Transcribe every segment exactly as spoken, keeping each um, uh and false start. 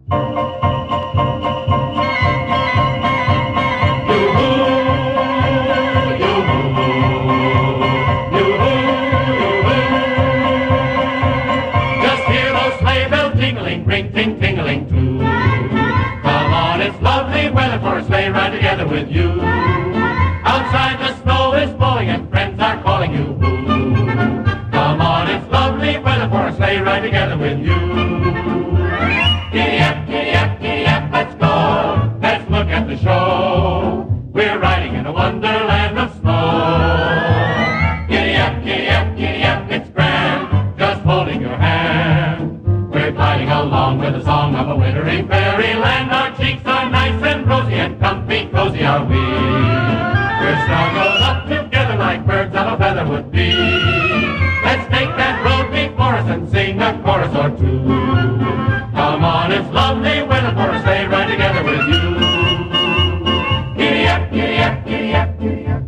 Ring, ting, tingling too. Come on, it's lovely weather for a sleigh ride together with you. Outside the snow is blowing and friends are calling you. Come on, it's lovely weather for a sleigh ride together with you. Giddy up, giddy up, giddy up, let's go. Let's look at the show. We're riding in a wonderland of snow. Giddy up, giddy up, giddy up, it's grand, just holding your hand. We're gliding along with the song of a wintry fairyland. Our cheeks are nice and rosy and comfy, cozy are we. We're snuggled up together like birds of a feather would be. Let's take that road before us and sing a chorus or two. Come on, it's lovely weather for a sleigh ride together with you. Giddy up, giddy up, giddy up, giddy up.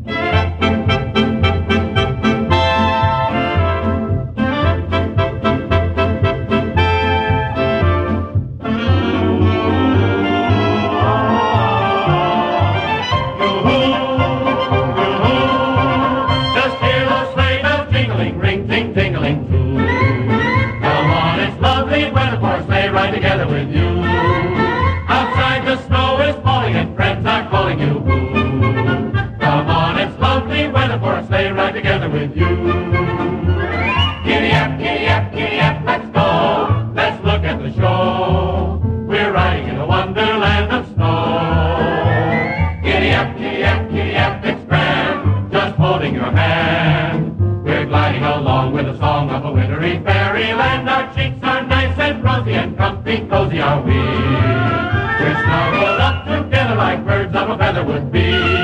Ride together with you. Outside the snow is falling and friends are calling you. Come on, it's lovely weather for a sleigh ride together with you. Giddy up, giddy up, giddy up, let's go. Let's look at the show. We're riding in a wonderland of snow. Giddy up, giddy up, giddy up, it's grand, just holding your hand. We're gliding along with the song of a wintry fairyland. Our cheeks are nice and rosy and comfy, cozy are we. We're snuggled up together like birds of a feather would be.